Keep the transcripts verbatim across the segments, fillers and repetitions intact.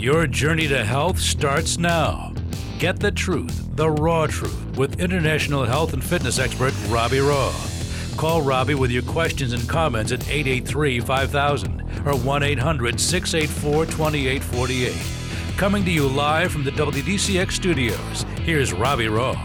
Your journey to health starts now. Get the truth, the raw truth, with international health and fitness expert Robbie Raugh. Call Robbie with your questions and comments at eight eight three, five thousand or one eight hundred, six eight four, two eight four eight. Coming to you live from the W D C X studios, here's Robbie Raugh.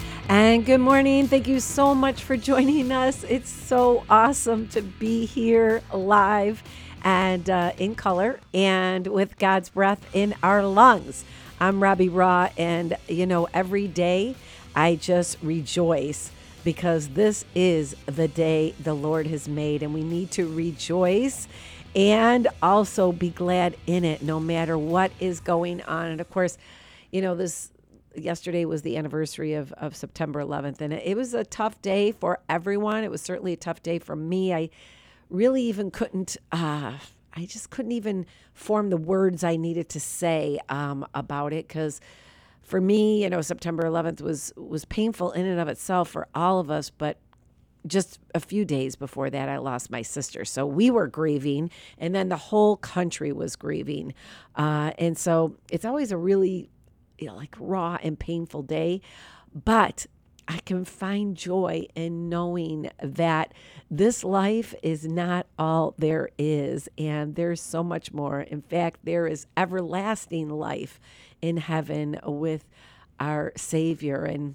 And good morning. Thank you so much for joining us. It's so awesome to be here live and uh, in color and with God's breath in our lungs. I'm Robbie Raugh, and you know, every day I just rejoice because this is the day the Lord has made, and we need to rejoice and also be glad in it no matter what is going on. And of course, you know, this yesterday was the anniversary of, of September eleventh, and it, it was a tough day for everyone. It was certainly a tough day for me. I really even couldn't, uh, I just couldn't even form the words I needed to say um, about it, because for me, you know, September eleventh was, was painful in and of itself for all of us, but just a few days before that, I lost my sister. So we were grieving, and then the whole country was grieving. Uh, and so it's always a really, you know, like raw and painful day, but I can find joy in knowing that this life is not all there is, and there's so much more. In fact, there is everlasting life in heaven with our Savior. And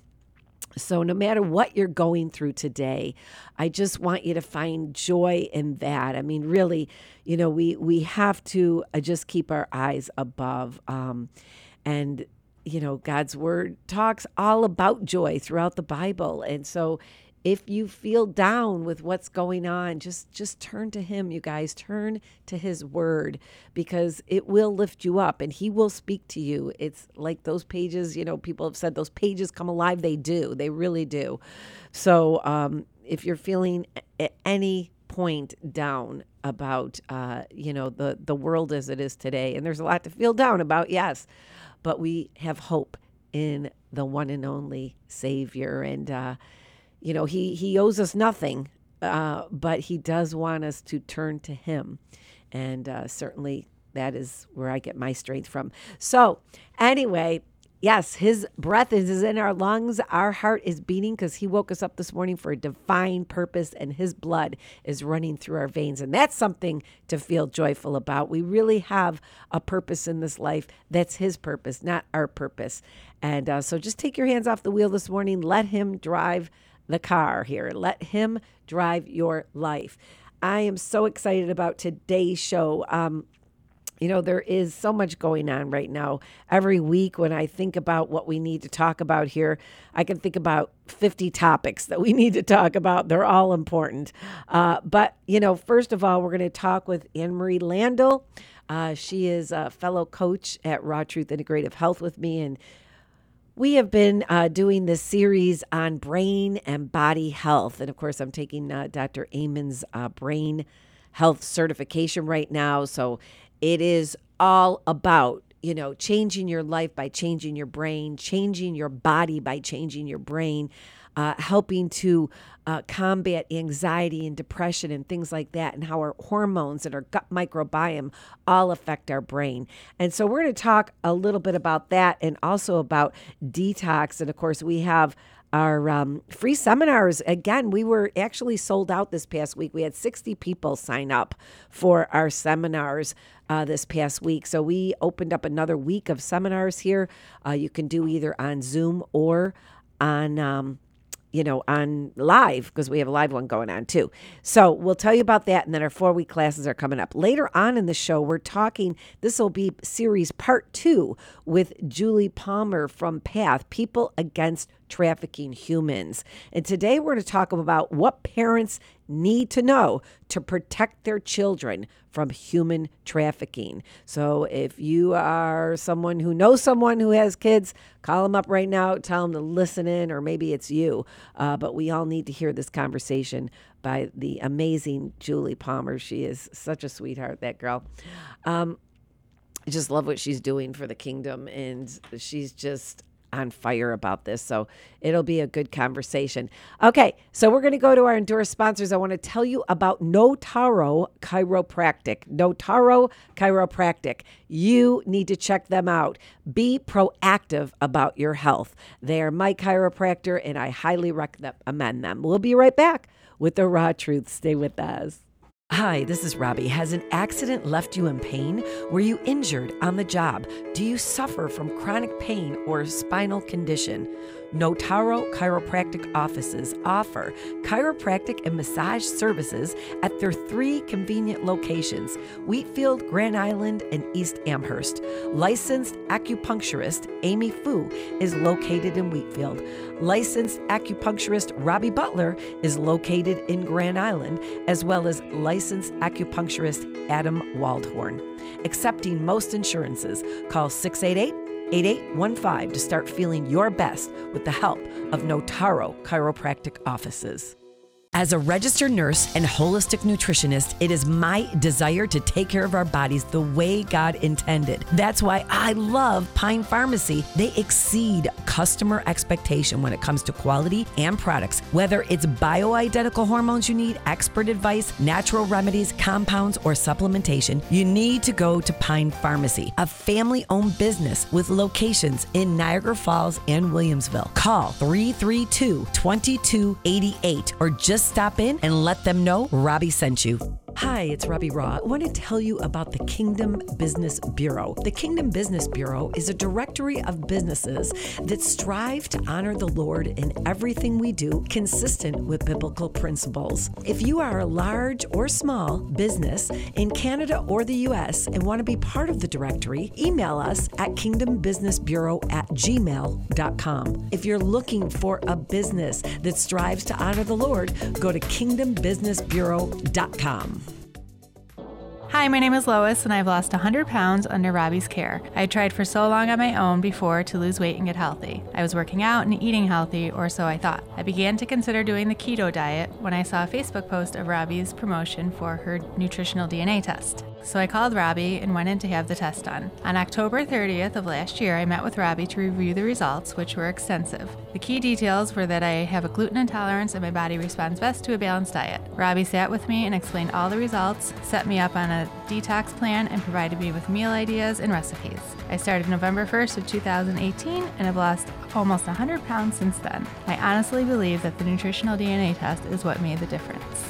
so no matter what you're going through today, I just want you to find joy in that. I mean, really, you know, we, we have to uh, just keep our eyes above. Um, and you know, God's word talks all about joy throughout the Bible. And so if you feel down with what's going on, just, just turn to him, you guys. Turn to his word, because it will lift you up and he will speak to you. It's like those pages, you know, people have said those pages come alive. They do. They really do. So um, if you're feeling at any point down about, uh, you know, the, the world as it is today, and there's a lot to feel down about, yes, but we have hope in the one and only Savior. And, uh, you know, he, he owes us nothing, uh, but he does want us to turn to him. And uh, certainly that is where I get my strength from. So anyway, yes, his breath is in our lungs. Our heart is beating because he woke us up this morning for a divine purpose, and his blood is running through our veins. And that's something to feel joyful about. We really have a purpose in this life. That's his purpose, not our purpose. And uh, so just take your hands off the wheel this morning. Let him drive the car here. Let him drive your life. I am so excited about today's show. Um, You know, there is so much going on right now. Every week when I think about what we need to talk about here, I can think about fifty topics that we need to talk about. They're all important. Uh, but, you know, first of all, we're going to talk with Anne Marie Landel. Uh, she is a fellow coach at Raw Truth Integrative Health with me. And we have been uh, doing this series on brain and body health. And of course, I'm taking uh, Doctor Amen's uh, brain health certification right now. So it is all about, you know, changing your life by changing your brain, changing your body by changing your brain, uh, helping to uh, combat anxiety and depression and things like that, and how our hormones and our gut microbiome all affect our brain. And so we're going to talk a little bit about that, and also about detox. And of course, we have our um, free seminars. Again, we were actually sold out this past week. We had sixty people sign up for our seminars uh, this past week. So we opened up another week of seminars here. Uh, you can do either on Zoom or on, um, you know, on live, because we have a live one going on too. So we'll tell you about that. And then our four week classes are coming up. Later on in the show, we're talking, this will be series part two with Julie Palmer from PATH, People Against Trafficking Humans. And today we're going to talk about what parents need to know to protect their children from human trafficking. So if you are someone who knows someone who has kids, call them up right now, tell them to listen in, or maybe it's you. Uh, but we all need to hear this conversation by the amazing Julie Palmer. She is such a sweetheart, that girl. Um, I just love what she's doing for the kingdom, and she's just on fire about this. So it'll be a good conversation. Okay, so we're going to go to our endorsed sponsors. I want to tell you about Notaro Chiropractic. Notaro Chiropractic. You need to check them out. Be proactive about your health. They are my chiropractor, and I highly recommend them. We'll be right back with the raw truth. Stay with us. Hi, this is Robbie. Has an accident left you in pain? Were you injured on the job? Do you suffer from chronic pain or spinal condition? Notaro Chiropractic offices offer chiropractic and massage services at their three convenient locations, Wheatfield, Grand Island, and East Amherst. Licensed acupuncturist Amy Fu is located in Wheatfield. Licensed acupuncturist Robbie Butler is located in Grand Island, as well as licensed acupuncturist Adam Waldhorn. Accepting most insurances. Call six eight eight, eight eight one five to start feeling your best with the help of Notaro Chiropractic offices. As a registered nurse and holistic nutritionist, it is my desire to take care of our bodies the way God intended. That's why I love Pine Pharmacy. They exceed customer expectation when it comes to quality and products. Whether it's bioidentical hormones you need, expert advice, natural remedies, compounds, or supplementation, you need to go to Pine Pharmacy, a family-owned business with locations in Niagara Falls and Williamsville. Call three three two, two two eight eight or just stop in and let them know Robbie sent you. Hi, it's Robbie Raw. I want to tell you about the Kingdom Business Bureau. The Kingdom Business Bureau is a directory of businesses that strive to honor the Lord in everything we do, consistent with biblical principles. If you are a large or small business in Canada or the U S and want to be part of the directory, email us at kingdom business bureau at gmail dot com. If you're looking for a business that strives to honor the Lord, go to kingdom business bureau dot com. Hi, my name is Lois, and I've lost one hundred pounds under Robbie's care. I tried for so long on my own before to lose weight and get healthy. I was working out and eating healthy, or so I thought. I began to consider doing the keto diet when I saw a Facebook post of Robbie's promotion for her nutritional D N A test. So I called Robbie and went in to have the test done. On October thirtieth of last year, I met with Robbie to review the results, which were extensive. The key details were that I have a gluten intolerance and my body responds best to a balanced diet. Robbie sat with me and explained all the results, set me up on a detox plan, and provided me with meal ideas and recipes. I started November first of two thousand eighteen and have lost almost one hundred pounds since then. I honestly believe that the nutritional D N A test is what made the difference.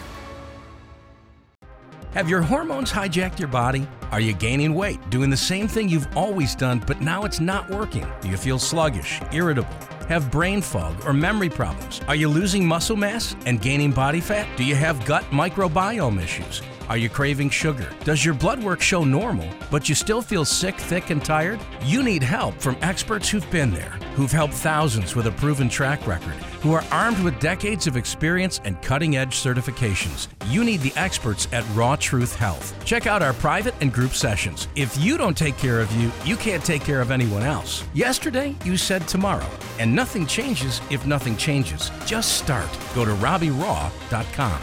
Have your hormones hijacked your body? Are you gaining weight, doing the same thing you've always done, but now it's not working? Do you feel sluggish, irritable, have brain fog or memory problems? Are you losing muscle mass and gaining body fat? Do you have gut microbiome issues? Are you craving sugar? Does your blood work show normal, but you still feel sick, thick, and tired? You need help from experts who've been there, who've helped thousands with a proven track record, who are armed with decades of experience and cutting-edge certifications. You need the experts at Raw Truth Health. Check out our private and group sessions. If you don't take care of you, you can't take care of anyone else. Yesterday, you said tomorrow, and nothing changes if nothing changes. Just start. Go to robbie raw dot com.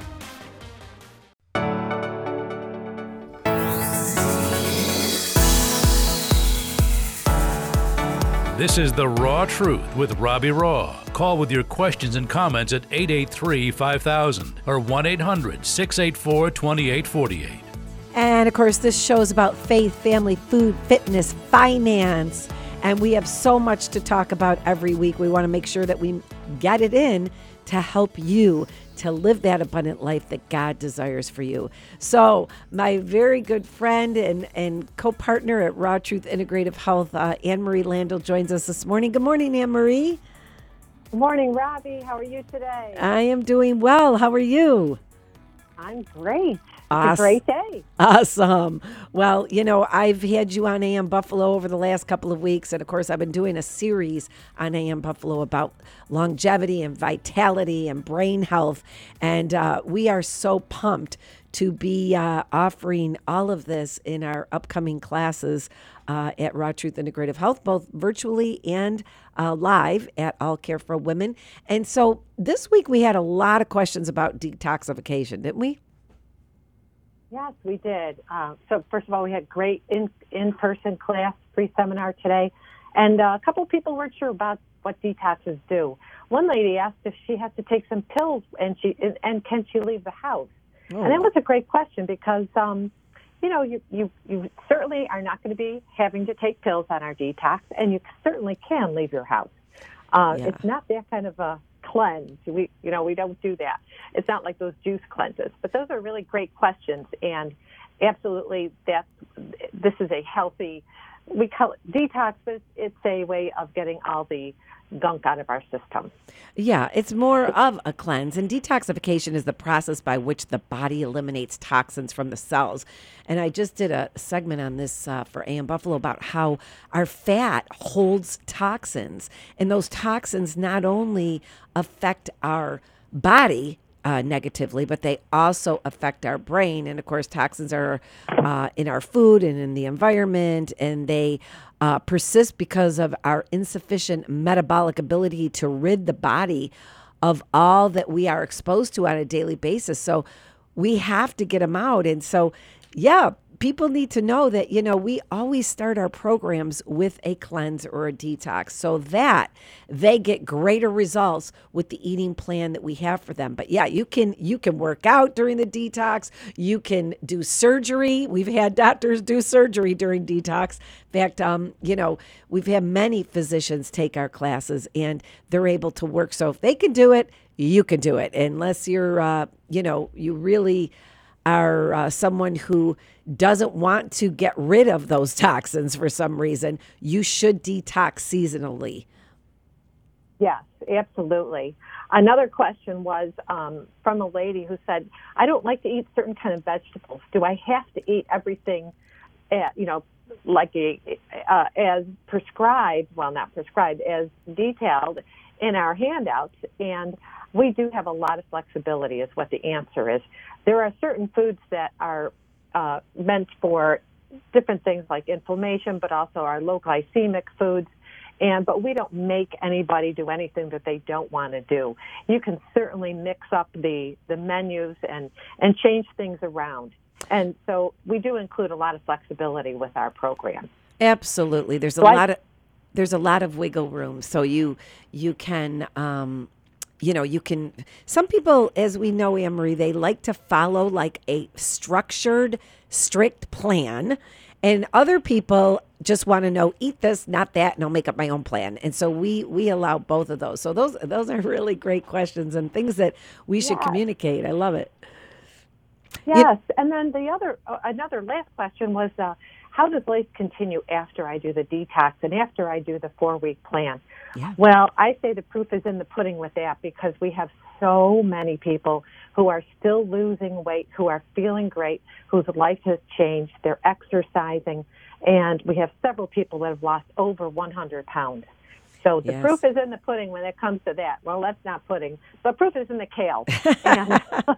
This is The Raw Truth with Robbie Raw. Call with your questions and comments at eight eight three, five thousand or one eight hundred, six eight four, two eight four eight. And of course, this show is about faith, family, food, fitness, finance. And we have so much to talk about every week. We want to make sure that we get it in to help you to live that abundant life that God desires for you. So my very good friend and, and co-partner at Raw Truth Integrative Health, uh, Anne-Marie Landel, joins us this morning. Good morning, Anne-Marie. Good morning, Robbie. How are you today? I am doing well. How are you? I'm great. Awesome. It's a great day. Awesome. Well, you know, I've had you on A M Buffalo over the last couple of weeks. And of course, I've been doing a series on A M Buffalo about longevity and vitality and brain health. And uh, we are so pumped to be uh, offering all of this in our upcoming classes uh, at Raw Truth Integrative Health, both virtually and uh, live at All Care for Women. And so this week we had a lot of questions about detoxification, didn't we? Yes, we did. Uh, so first of all, we had great in, in-person class, free seminar today. And uh, a couple of people weren't sure about what detoxes do. One lady asked if she has to take some pills and she and can she leave the house? Oh. And that was a great question because, um, you know, you, you, you certainly are not going to be having to take pills on our detox, and you certainly can leave your house. Uh, Yeah. It's not that kind of a cleanse. We, you know, we don't do that. It's not like those juice cleanses. But those are really great questions, and absolutely, that's this is a healthy. We call it detox, but it's a way of getting all the gunk out of our system. Yeah, it's more of a cleanse. And detoxification is the process by which the body eliminates toxins from the cells. And I just did a segment on this uh, for A M Buffalo about how our fat holds toxins. And those toxins not only affect our body uh, negatively, but they also affect our brain. And of course, toxins are uh, in our food and in the environment, and they uh, persist because of our insufficient metabolic ability to rid the body of all that we are exposed to on a daily basis. So we have to get them out. And so, yeah, people need to know that, you know, we always start our programs with a cleanse or a detox so that they get greater results with the eating plan that we have for them. But yeah, you can you can work out during the detox. You can do surgery. We've had doctors do surgery during detox. In fact, um, you know, we've had many physicians take our classes and they're able to work. So if they can do it, you can do it. Unless you're, uh, you know, you really are uh, someone who doesn't want to get rid of those toxins for some reason, you should detox seasonally. Yes, absolutely. Another question was um, from a lady who said, I don't like to eat certain kind of vegetables. Do I have to eat everything, at, you know, like a, uh, as prescribed, well, not prescribed, as detailed in our handouts? And we do have a lot of flexibility is what the answer is. There are certain foods that are uh, meant for different things like inflammation, but also our low glycemic foods. And but we don't make anybody do anything that they don't want to do. You can certainly mix up the, the menus and, and change things around. And so we do include a lot of flexibility with our program. Absolutely. There's a So I- lot of there's a lot of wiggle room. So you you can um, you know, you can, some people, as we know, Anne-Marie, they like to follow like a structured, strict plan. And other people just want to know, eat this, not that, and I'll make up my own plan. And so we we allow both of those. So those those are really great questions and things that we should Yes. communicate. I love it. Yes, and then the other, uh, another last question was, uh, how does life continue after I do the detox and after I do the four-week plan? Yeah. Well, I say the proof is in the pudding with that because we have so many people who are still losing weight, who are feeling great, whose life has changed, they're exercising, and we have several people that have lost over one hundred pounds. So the Yes. proof is in the pudding when it comes to that. Well, that's not pudding, but proof is in the kale. And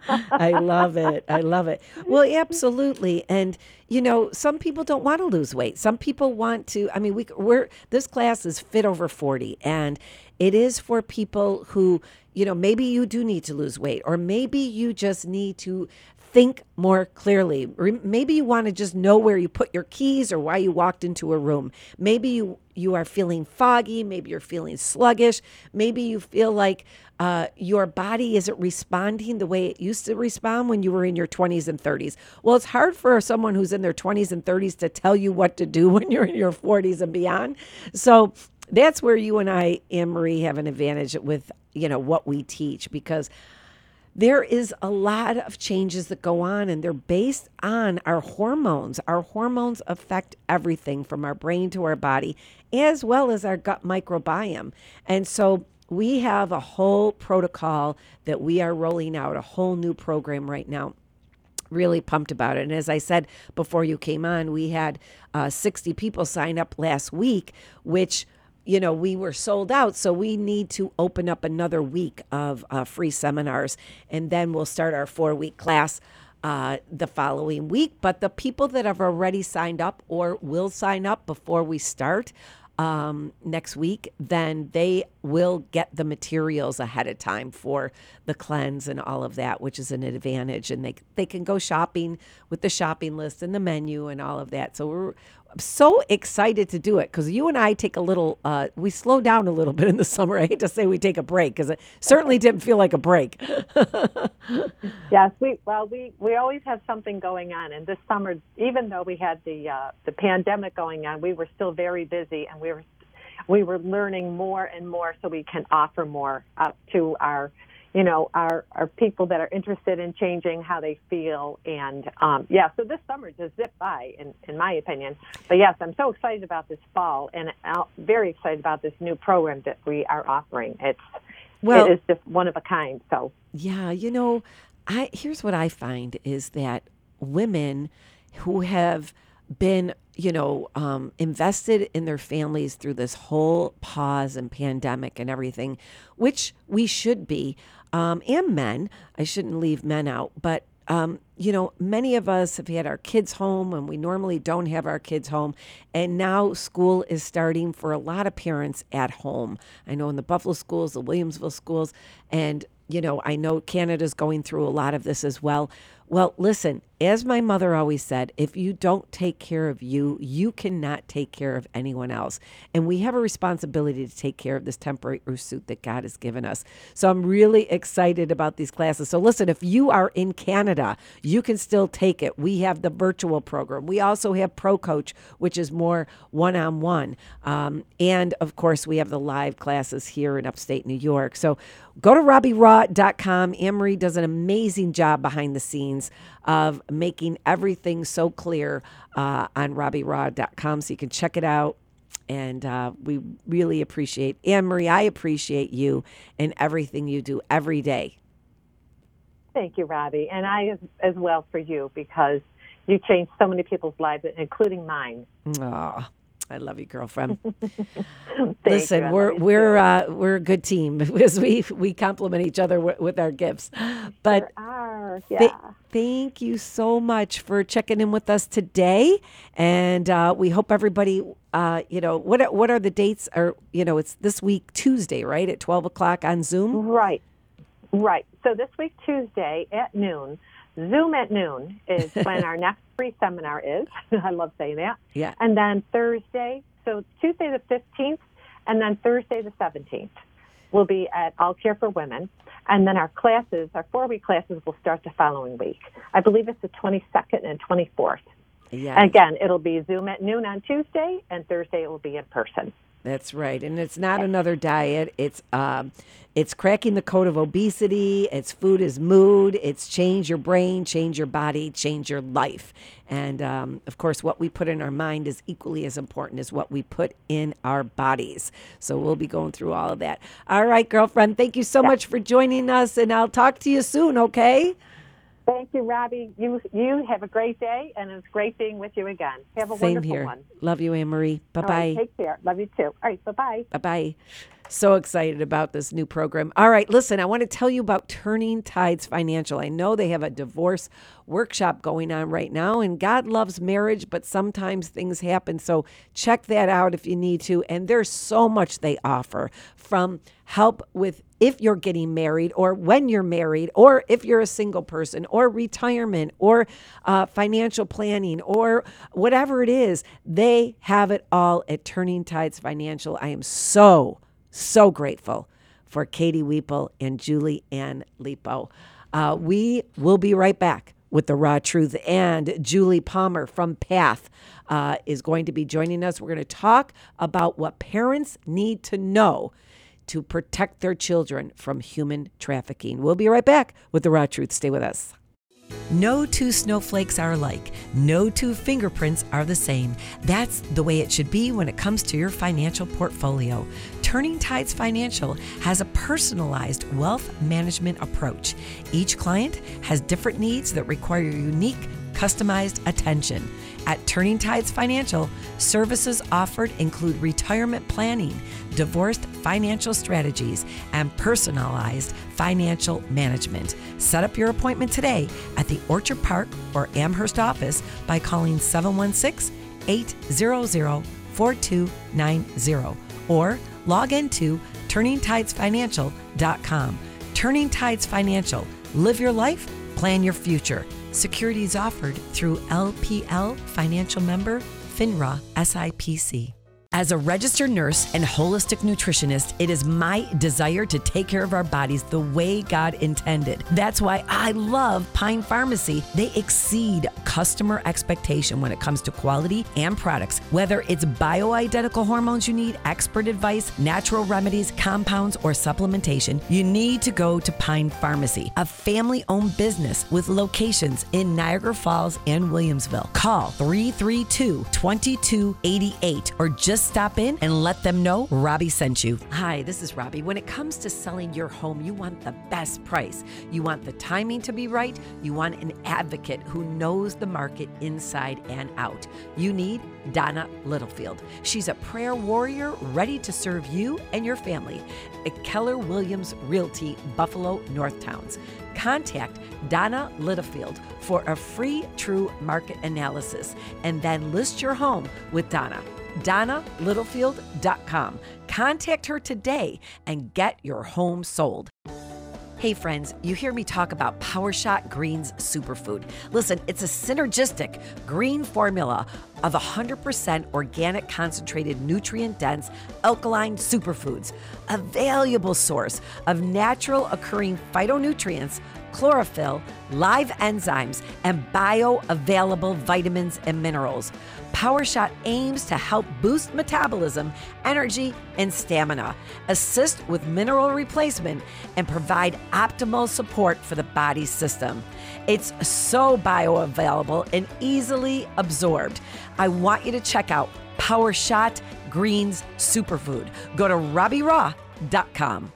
I love it. I love it. Well, absolutely. And, you know, some people don't want to lose weight. Some people want to, I mean, we, we're, this class is fit over forty, and it is for people who, you know, maybe you do need to lose weight, or maybe you just need to think more clearly. Re- Maybe you want to just know where you put your keys or why you walked into a room. Maybe you, you are feeling foggy. Maybe you're feeling sluggish. Maybe you feel like uh, your body isn't responding the way it used to respond when you were in your twenties and thirties. Well, it's hard for someone who's in their twenties and thirties to tell you what to do when you're in your forties and beyond. So that's where you and I, Anne-Marie, have an advantage with, you know, what we teach, because there is a lot of changes that go on, and they're based on our hormones. Our hormones affect everything from our brain to our body, as well as our gut microbiome. And so we have a whole protocol that we are rolling out, a whole new program right now. Really pumped about it. And as I said before you came on, we had uh, sixty people sign up last week, which, you know, we were sold out. So we need to open up another week of uh, free seminars, and then we'll start our four-week class uh, the following week. But the people that have already signed up or will sign up before we start um, next week, then they will get the materials ahead of time for the cleanse and all of that, which is an advantage. And they they can go shopping with the shopping list and the menu and all of that. So we're so excited to do it because you and I take a little, uh, we slow down a little bit in the summer. I hate to say we take a break because it certainly didn't feel like a break. Yes, we well, we, we always have something going on. And this summer, even though we had the uh, the pandemic going on, we were still very busy, and we were we were learning more and more so we can offer more uh, to our, you know, our, our people that are interested in changing how they feel. And, um, yeah, so this summer just zipped by, in, in my opinion. But, yes, I'm so excited about this fall, and I'm very excited about this new program that we are offering. It's well, it is just one of a kind. So yeah, you know, I here's what I find is that women who have been, you know, um, invested in their families through this whole pause and pandemic and everything, which we should be, um, and men, I shouldn't leave men out, but, um, you know, many of us have had our kids home when we normally don't have our kids home. And now school is starting for a lot of parents at home. I know in the Buffalo schools, the Williamsville schools, and, you know, I know Canada's going through a lot of this as well. Well, listen, as my mother always said, if you don't take care of you, you cannot take care of anyone else. And we have a responsibility to take care of this temporary earth suit that God has given us. So I'm really excited about these classes. So listen, if you are in Canada, you can still take it. We have the virtual program. We also have Pro Coach, which is more one-on-one. Um, and, of course, we have the live classes here in upstate New York. So go to robbie raw dot com. Anne-Marie does an amazing job behind the scenes of making everything so clear uh, on robbie raw dot com, so you can check it out. And uh, we really appreciate, Anne-Marie, I appreciate you and everything you do every day. Thank you, Robbie. And I as, as well for you, because you changed so many people's lives, including mine. Oh, I love you, girlfriend. Listen, you, we're we're uh, we're a good team because we we complement each other w- with our gifts. But there are, yeah. th- thank you so much for checking in with us today, and uh, we hope everybody. Uh, you know, what what are the dates? Or you know, it's this week Tuesday, right, at twelve o'clock on Zoom. Right, right. So this week Tuesday at noon. Zoom at noon is when our next free seminar is. I love saying that. Yeah. And then Thursday, so Tuesday the fifteenth, and then Thursday the seventeenth will be at All Care for Women. And then our classes, our four-week classes, will start the following week. I believe it's the twenty-second and twenty-fourth. Yeah. And again, it'll be Zoom at noon on Tuesday, and Thursday it will be in person. That's right. And it's not another diet. It's um, it's cracking the code of obesity. It's food is mood. It's change your brain, change your body, change your life. And, um, of course, what we put in our mind is equally as important as what we put in our bodies. So we'll be going through all of that. All right, girlfriend, thank you so yeah. much for joining us, and I'll talk to you soon, okay? Thank you, Robbie. You you have a great day, and it's great being with you again. Have a Same wonderful here. one. Love you, Anne-Marie. Bye-bye. All right, take care. Love you, too. All right, bye-bye. Bye-bye. So excited about this new program. All right, listen, I want to tell you about Turning Tides Financial. I know they have a divorce workshop going on right now, and God loves marriage, but sometimes things happen. So check that out if you need to. And there's so much they offer, from help with if you're getting married, or when you're married, or if you're a single person, or retirement, or uh, financial planning, or whatever it is. They have it all at Turning Tides Financial. I am so So grateful for Katie Weeple and Julie Ann Lipo. Uh, we will be right back with the Raw Truth, and Julie Palmer from Path uh, is going to be joining us. We're going to talk about what parents need to know to protect their children from human trafficking. We'll be right back with the Raw Truth. Stay with us. No two snowflakes are alike. No two fingerprints are the same. That's the way it should be when it comes to your financial portfolio. Turning Tides Financial has a personalized wealth management approach. Each client has different needs that require unique, customized attention. At Turning Tides Financial, services offered include retirement planning, divorced financial strategies, and personalized financial management. Set up your appointment today at the Orchard Park or Amherst office by calling seven one six, eight hundred, four two nine zero or log into turning tides financial dot com. Turning Tides Financial. Live your life, plan your future. Securities offered through L P L Financial Member FINRA S I P C. As a registered nurse and holistic nutritionist, it is my desire to take care of our bodies the way God intended. That's why I love Pine Pharmacy. They exceed customer expectation when it comes to quality and products. Whether it's bioidentical hormones you need, expert advice, natural remedies, compounds, or supplementation, you need to go to Pine Pharmacy, a family-owned business with locations in Niagara Falls and Williamsville. Call three three two, two two eight eight or just stop in and let them know Robbie sent you. Hi, this is Robbie. When it comes to selling your home, you want the best price. You want the timing to be right. You want an advocate who knows the market inside and out. You need Donna Littlefield. She's a prayer warrior ready to serve you and your family at Keller Williams Realty, Buffalo North Towns. Contact Donna Littlefield for a free true market analysis and then list your home with Donna. Donna Littlefield dot com. Contact her today and get your home sold. Hey friends, you hear me talk about PowerShot Greens Superfood. Listen, it's a synergistic green formula of one hundred percent organic concentrated nutrient-dense alkaline superfoods, a valuable source of natural occurring phytonutrients, chlorophyll, live enzymes, and bioavailable vitamins and minerals. PowerShot aims to help boost metabolism, energy, and stamina, assist with mineral replacement, and provide optimal support for the body's system. It's so bioavailable and easily absorbed. I want you to check out PowerShot Greens Superfood. Go to Robbie Raw dot com.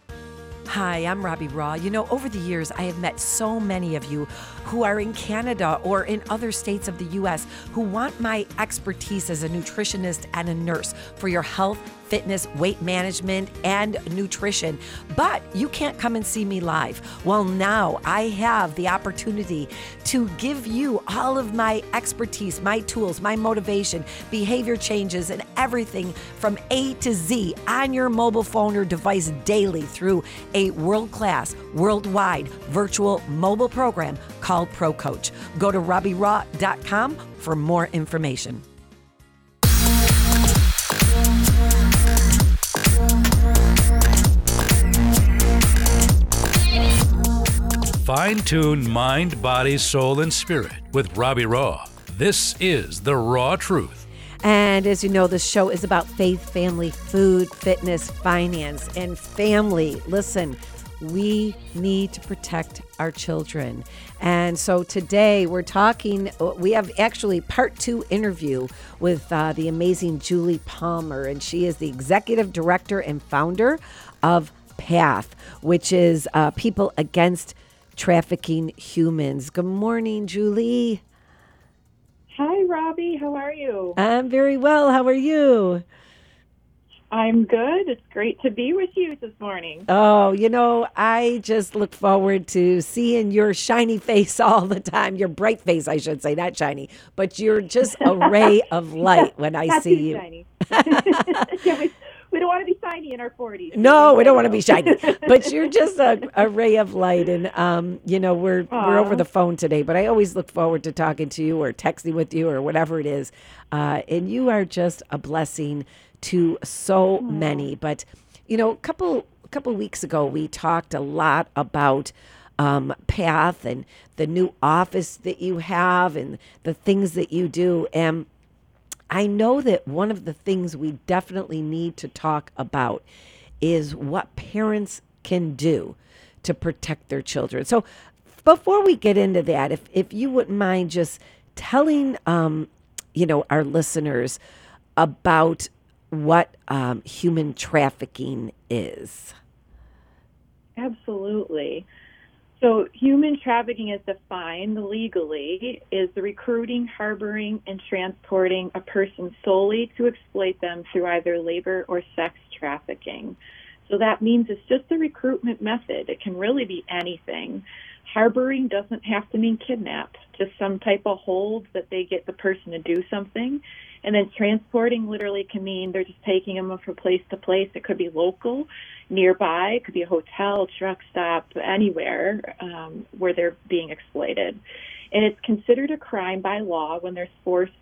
Hi, I'm Robbie Raw. You know, over the years, I have met so many of you who are in Canada or in other states of the U S who want my expertise as a nutritionist and a nurse for your health, fitness, weight management, and nutrition. But you can't come and see me live. Well, now I have the opportunity to give you all of my expertise, my tools, my motivation, behavior changes, and everything from A to Z on your mobile phone or device daily through a world-class, worldwide virtual mobile program called Pro Coach. Go to Robbie Raw dot com for more information. Fine-tune mind, body, soul, and spirit with Robbie Raw. This is The Raw Truth. And as you know, the show is about faith, family, food, fitness, finance, and family. Listen, we need to protect our children. And so today we're talking, we have actually part two interview with uh, the amazing Julie Palmer, and she is the executive director and founder of PATH, which is uh, People Against Trafficking Humans. Good morning, Julie. Hi, Robbie. How are you? I'm very well. How are you? I'm good. It's great to be with you this morning. Oh, you know, I just look forward to seeing your shiny face all the time. Your bright face, I should say, not shiny, but you're just a ray of light when I Not see too you. Shiny. Yeah, we, we don't want to be shiny in our forties. No, we don't want to be shiny, but you're just a, a ray of light. And, um, you know, we're Aww. we're over the phone today, but I always look forward to talking to you or texting with you or whatever it is. Uh, and you are just a blessing to so Aww. many. But, you know, a couple, a couple weeks ago, we talked a lot about um, PATH and the new office that you have and the things that you do. And I know that one of the things we definitely need to talk about is what parents can do to protect their children. So before we get into that, if, if you wouldn't mind just telling, um, you know, our listeners about what um, human trafficking is. Absolutely. So human trafficking is defined legally is the recruiting, harboring, and transporting a person solely to exploit them through either labor or sex trafficking. So that means it's just a recruitment method. It can really be anything. Harboring doesn't have to mean kidnap, just some type of hold that they get the person to do something. And then transporting literally can mean they're just taking them from place to place. It could be local, nearby. It could be a hotel, truck stop, anywhere um, where they're being exploited. And it's considered a crime by law when there's forced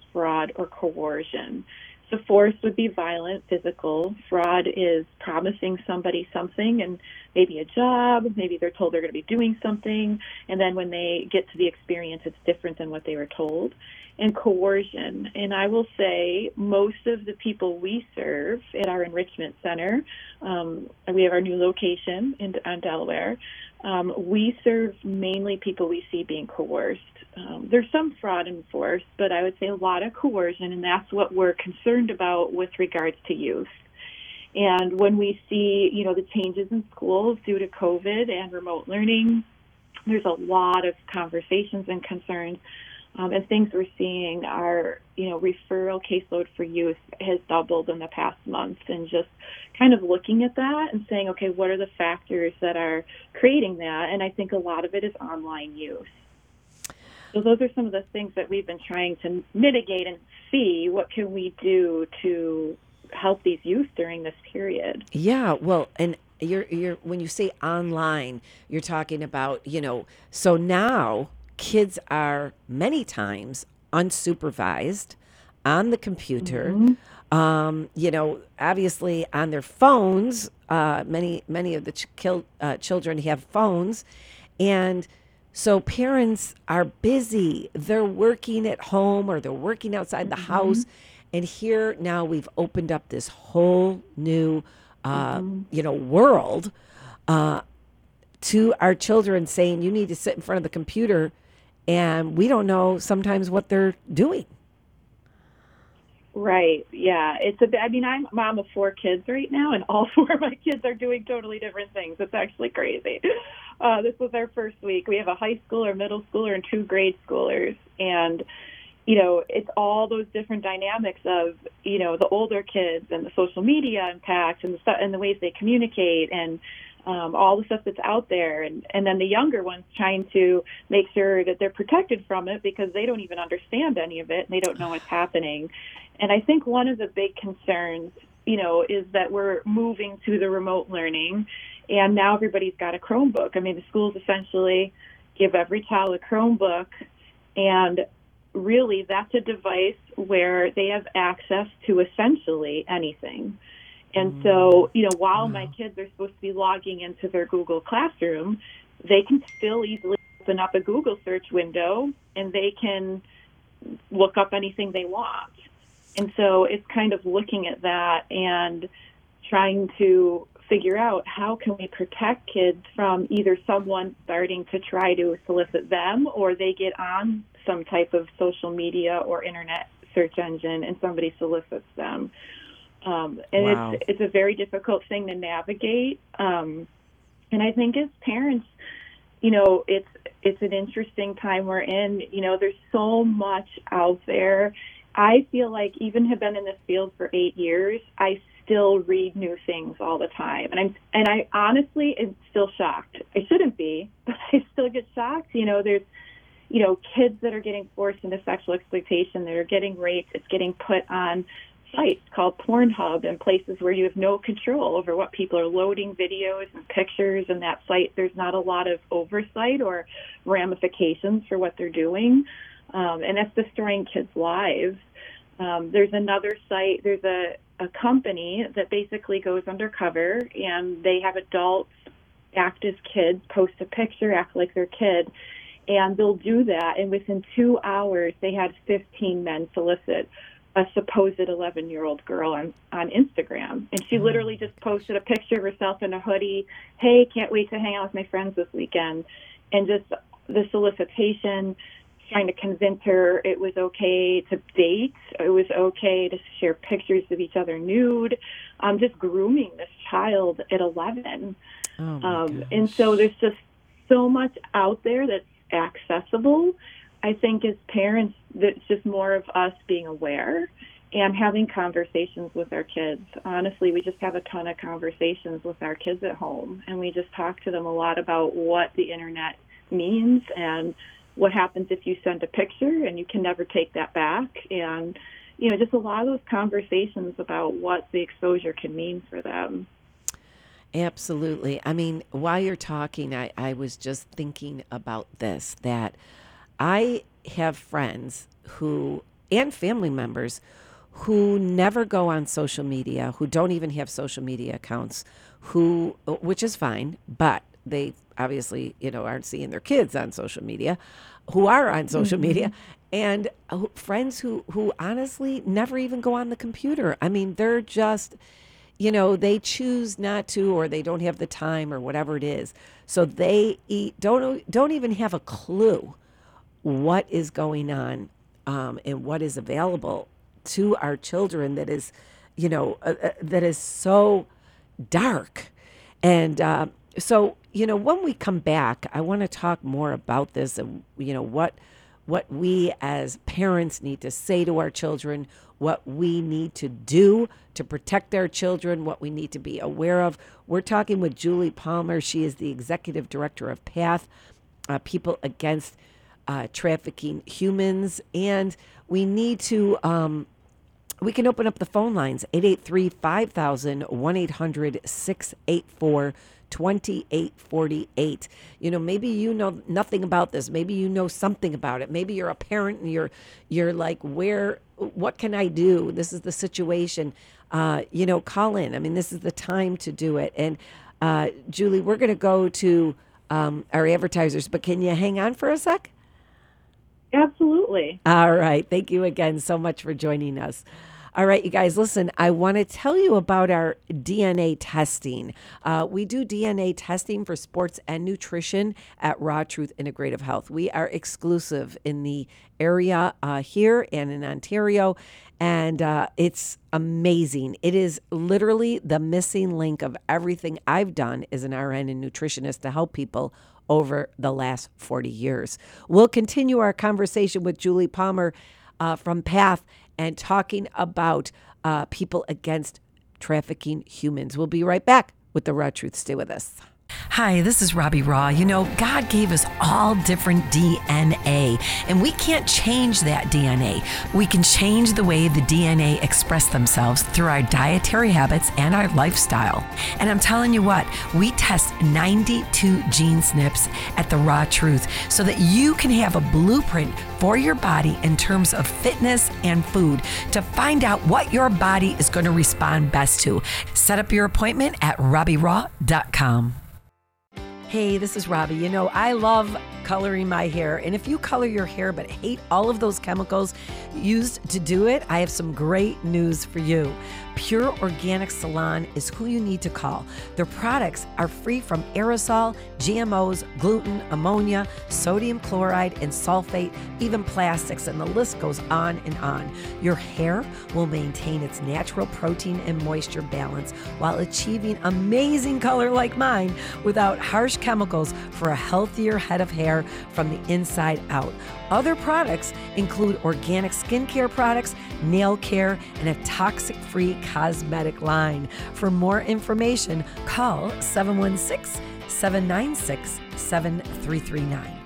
fraud or coercion. So force would be violent, physical. Fraud is promising somebody something, and maybe a job, maybe they're told they're going to be doing something, and then when they get to the experience, it's different than what they were told. And coercion. And I will say most of the people we serve at our enrichment center, um, we have our new location in, in Delaware, um, we serve mainly people we see being coerced. Um, there's some fraud and force, but I would say a lot of coercion, and that's what we're concerned about with regards to youth. And when we see, you know, the changes in schools due to COVID and remote learning, there's a lot of conversations and concerns. Um, and things we're seeing are, you know, referral caseload for youth has doubled in the past month, and just kind of looking at that and saying, okay, what are the factors that are creating that? And I think a lot of it is online use. So those are some of the things that we've been trying to mitigate and see what can we do to help these youth during this period. Yeah, well, and you're you're when you say online, you're talking about, you know, so now kids are many times unsupervised on the computer, mm-hmm. um, you know, obviously on their phones. Uh, many many of the ch- kil- uh, children have phones, and so parents are busy. They're working at home or they're working outside the mm-hmm. house, and here now we've opened up this whole new, uh, mm-hmm. you know, world uh, to our children, saying you need to sit in front of the computer. And we don't know sometimes what they're doing. Right. Yeah. It's a. I mean, I'm a mom of four kids right now, and all four of my kids are doing totally different things. It's actually crazy. Uh, this was our first week. We have a high schooler, middle schooler, and two grade schoolers, and you know, it's all those different dynamics of, you know, the older kids and the social media impact and the stuff and the ways they communicate and. Um, all the stuff that's out there, and, and then the younger ones trying to make sure that they're protected from it because they don't even understand any of it and they don't know what's happening. And I think one of the big concerns, you know, is that we're moving to the remote learning, and now everybody's got a Chromebook. I mean, the schools essentially give every child a Chromebook, and really that's a device where they have access to essentially anything. And so, you know, while my kids are supposed to be logging into their Google Classroom, they can still easily open up a Google search window and they can look up anything they want. And so it's kind of looking at that and trying to figure out how can we protect kids from either someone starting to try to solicit them, or they get on some type of social media or internet search engine and somebody solicits them. Um, and wow. it's it's a very difficult thing to navigate. Um, and I think as parents, you know, it's it's an interesting time we're in. You know, there's so much out there. I feel like even have been in this field for eight years, I still read new things all the time. And I'm and I honestly am still shocked. I shouldn't be, but I still get shocked. You know, there's, you know, kids that are getting forced into sexual exploitation, that are getting raped. It's getting put on sites called Pornhub and places where you have no control over what people are loading videos and pictures in that site. There's not a lot of oversight or ramifications for what they're doing. Um, and that's destroying kids' lives. Um, there's another site, there's a, a company that basically goes undercover and they have adults act as kids, post a picture, act like they're kids. And they'll do that. And within two hours, they had fifteen men solicit a supposed eleven-year-old girl on, on Instagram. And she literally just posted a picture of herself in a hoodie. Hey, can't wait to hang out with my friends this weekend. And just the solicitation, trying to convince her it was okay to date. It was okay to share pictures of each other nude. Um, just grooming this child at eleven. Oh um, and so there's just so much out there that's accessible. I think as parents, it's just more of us being aware and having conversations with our kids. Honestly, we just have a ton of conversations with our kids at home, and we just talk to them a lot about what the internet means and what happens if you send a picture and you can never take that back. And, you know, just a lot of those conversations about what the exposure can mean for them. Absolutely. I mean, while you're talking, I, I was just thinking about this, that I have friends who and family members who never go on social media, who don't even have social media accounts, who, which is fine, but they obviously, you know, aren't seeing their kids on social media, who are on social mm-hmm. media, and uh, friends who, who honestly never even go on the computer. I mean, they're just, you know, they choose not to, or they don't have the time, or whatever it is. So they eat, don't don't even have a clue what is going on um, and what is available to our children that is, you know, uh, uh, that is so dark. And uh, so, you know, when we come back, I want to talk more about this and, you know, what what we as parents need to say to our children, what we need to do to protect our children, what we need to be aware of. We're talking with Julie Palmer. She is the executive director of PATH, uh, People Against uh, Trafficking Humans. And we need to, um, we can open up the phone lines, eight eight three, five thousand, one eight hundred, six eight four, two eight four eight. You know, maybe you know nothing about this. Maybe you know something about it. Maybe you're a parent and you're you're like, where, what can I do? This is the situation. Uh, you know, call in. I mean, this is the time to do it. And uh, Julie, we're going to go to um, our advertisers, but can you hang on for a sec? Absolutely. All right. Thank you again so much for joining us. All right, you guys, listen, I want to tell you about our D N A testing. Uh, we do D N A testing for sports and nutrition at Raw Truth Integrative Health. We are exclusive in the area uh, here and in Ontario, and uh, it's amazing. It is literally the missing link of everything I've done as an R N and nutritionist to help people over the last forty years. We'll continue our conversation with Julie Palmer uh, from PATH and talking about uh, People Against Trafficking Humans. We'll be right back with the Raw Truth. Stay with us. Hi, this is Robbie Raw. You know, God gave us all different D N A, and we can't change that D N A. We can change the way the D N A express themselves through our dietary habits and our lifestyle. And I'm telling you what, we test ninety-two gene S N Ps at the Raw Truth so that you can have a blueprint for your body in terms of fitness and food to find out what your body is going to respond best to. Set up your appointment at robbie raw dot com. Hey, this is Robbie. You know, I love coloring my hair. And if you color your hair but hate all of those chemicals used to do it, I have some great news for you. Pure Organic Salon is who you need to call. Their products are free from aerosol, G M Os, gluten, ammonia, sodium chloride, and sulfate, even plastics, and the list goes on and on. Your hair will maintain its natural protein and moisture balance while achieving amazing color like mine without harsh chemicals for a healthier head of hair from the inside out. Other products include organic skincare products, nail care, and a toxic-free cosmetic line. For more information, call seven one six, seven nine six, seven three three nine.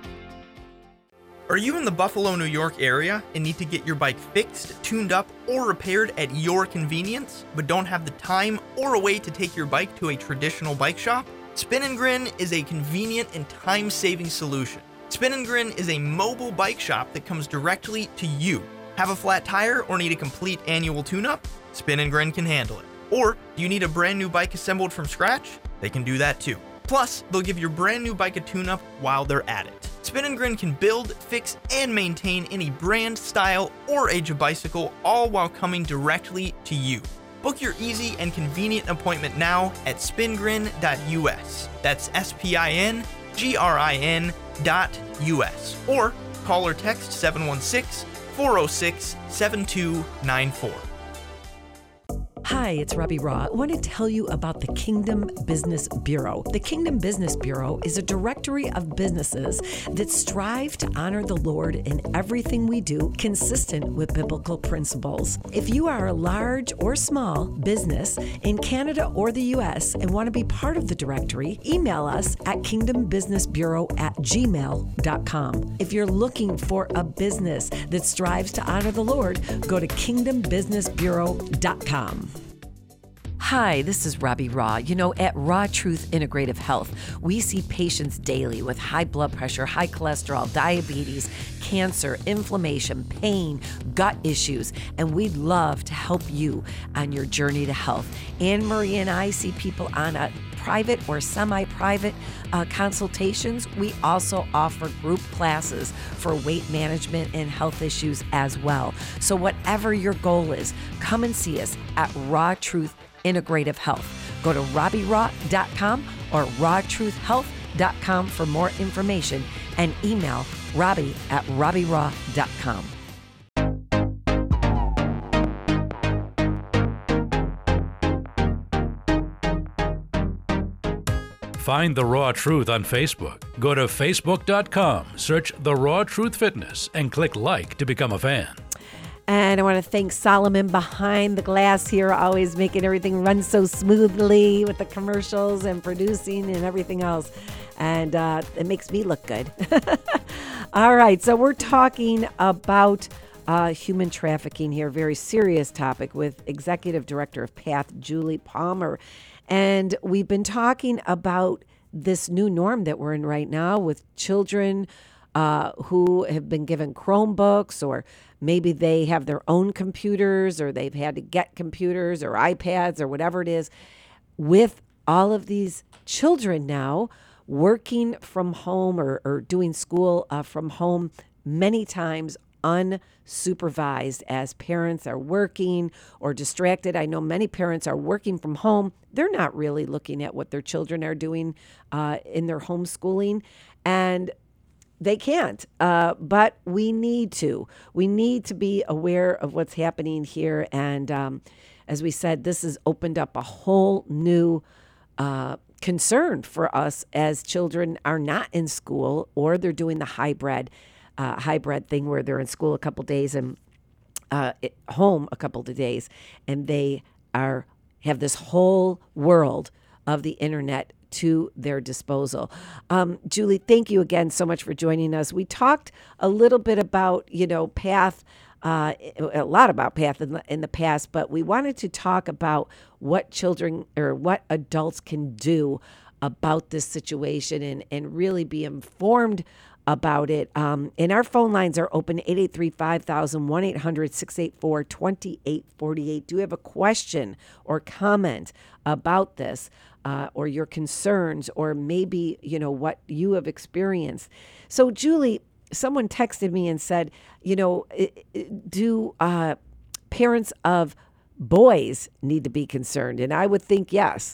Are you in the Buffalo, New York area and need to get your bike fixed, tuned up, or repaired at your convenience, but don't have the time or a way to take your bike to a traditional bike shop? Spin and Grin is a convenient and time-saving solution. Spin and Grin is a mobile bike shop that comes directly to you. Have a flat tire or need a complete annual tune-up? Spin and Grin can handle it. Or do you need a brand new bike assembled from scratch? They can do that too. Plus, they'll give your brand new bike a tune-up while they're at it. Spin and Grin can build, fix, and maintain any brand, style, or age of bicycle, all while coming directly to you. Book your easy and convenient appointment now at spin grin dot U S. That's S P I N G R I N dot U S. Or call or text seven one six, four oh six, seven two nine four. Hi, it's Robbie Raw. I want to tell you about the Kingdom Business Bureau. The Kingdom Business Bureau is a directory of businesses that strive to honor the Lord in everything we do, consistent with biblical principles. If you are a large or small business in Canada or the U S and want to be part of the directory, email us at kingdom business bureau at gmail dot com. If you're looking for a business that strives to honor the Lord, go to kingdom business bureau dot com. Hi, this is Robbie Raw. You know, at Raw Truth Integrative Health, we see patients daily with high blood pressure, high cholesterol, diabetes, cancer, inflammation, pain, gut issues, and we'd love to help you on your journey to health. Anne Marie and I see people on a private or semi-private uh, consultations. We also offer group classes for weight management and health issues as well. So whatever your goal is, come and see us at Raw Truth Integrative Health. Go to robbie raw dot com or raw truth health dot com for more information and email robbie at robbie raw dot com. Find The Raw Truth on Facebook. Go to facebook dot com, search The Raw Truth Fitness, and click like to become a fan. And I want to thank Solomon behind the glass here, always making everything run so smoothly with the commercials and producing and everything else. And uh, it makes me look good. All right, so we're talking about uh, human trafficking here, very serious topic with Executive Director of PATH, Julie Palmer. And we've been talking about this new norm that we're in right now with children uh, who have been given Chromebooks, or maybe they have their own computers, or they've had to get computers or iPads or whatever it is, with all of these children now working from home or, or doing school uh, from home, many times unsupervised as parents are working or distracted. I know many parents are working from home. They're not really looking at what their children are doing uh, in their homeschooling, and they can't, uh, but we need to. We need to be aware of what's happening here. And um, as we said, this has opened up a whole new uh, concern for us as children are not in school, or they're doing the hybrid uh, hybrid thing where they're in school a couple days and uh, at home a couple of days, and they are have this whole world of the internet to their disposal. Um, Julie, thank you again so much for joining us. We talked a little bit about, you know, PATH, uh, a lot about PATH in the, in the past, but we wanted to talk about what children or what adults can do about this situation and, and really be informed about it. Um, and our phone lines are open, eight eight three, five thousand, one eight hundred, six eight four, two eight four eight. Do you have a question or comment about this, uh, or your concerns, or maybe, you know, what you have experienced? So, Julie, someone texted me and said, you know, do uh, parents of boys need to be concerned? And I would think yes.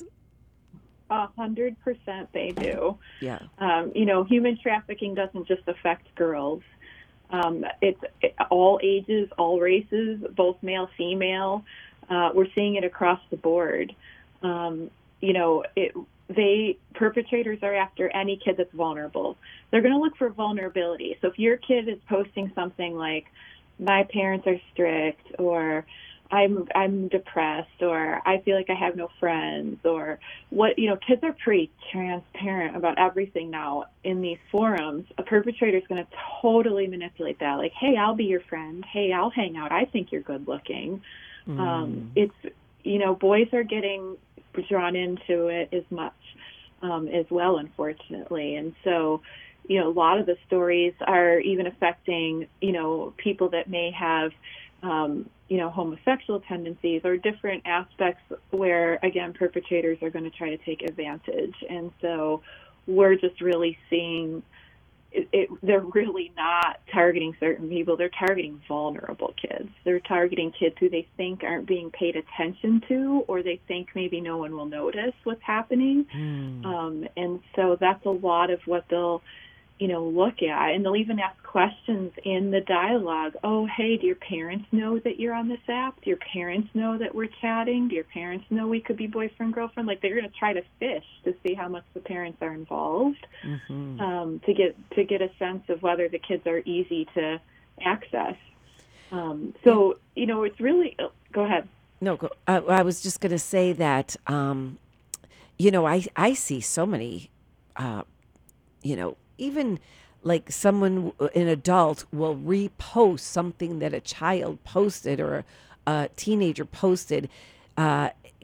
A hundred percent they do. Yeah. Um, you know, human trafficking doesn't just affect girls. Um, it's it, all ages, all races, both male, female. Uh, we're seeing it across the board. Um, you know, it, they perpetrators are after any kid that's vulnerable. They're going to look for vulnerability. So if your kid is posting something like, my parents are strict, or I'm I'm depressed, or I feel like I have no friends, or what, you know, kids are pretty transparent about everything now in these forums. A perpetrator is going to totally manipulate that. Like, hey, I'll be your friend. Hey, I'll hang out. I think you're good looking. Mm. Um, it's, you know, boys are getting drawn into it as much um, as well, unfortunately. And so, you know, a lot of the stories are even affecting, you know, people that may have, um, you know, homosexual tendencies or different aspects where, again, perpetrators are going to try to take advantage. And so we're just really seeing it, it, they're really not targeting certain people. They're targeting vulnerable kids. They're targeting kids who they think aren't being paid attention to, or they think maybe no one will notice what's happening. Mm. Um, and so that's a lot of what they'll, you know, look at, and they'll even ask questions in the dialogue. Oh, hey, do your parents know that you're on this app? Do your parents know that we're chatting? Do your parents know we could be boyfriend, girlfriend? Like, they're going to try to fish to see how much the parents are involved, mm-hmm. um, to get to get a sense of whether the kids are easy to access. Um, so, you know, it's really, oh, go ahead. No, go, I, I was just going to say that, um, you know, I, I see so many, uh, you know, even like someone, an adult, will repost something that a child posted or a, a teenager posted, uh,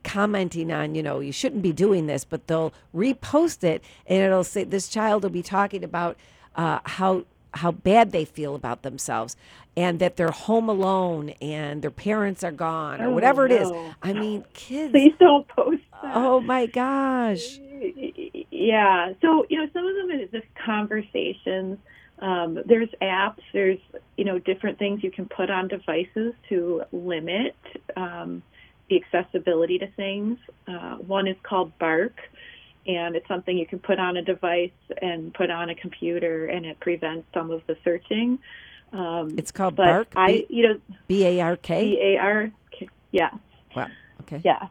commenting on, you know, you shouldn't be doing this, but they'll repost it and it'll say this child will be talking about uh, how how bad they feel about themselves and that they're home alone and their parents are gone or Oh, whatever it is. no. I mean, kids. Please don't post that. Oh my gosh. Yeah. So, you know, some of them is just conversations. Um, there's apps, there's, you know, different things you can put on devices to limit um, the accessibility to things. Uh, one is called Bark, and it's something you can put on a device and put on a computer, and it prevents some of the searching. Um, It's called but Bark? I, B- you know, B A R K? B A R K, yeah. Wow. Okay. Yeah.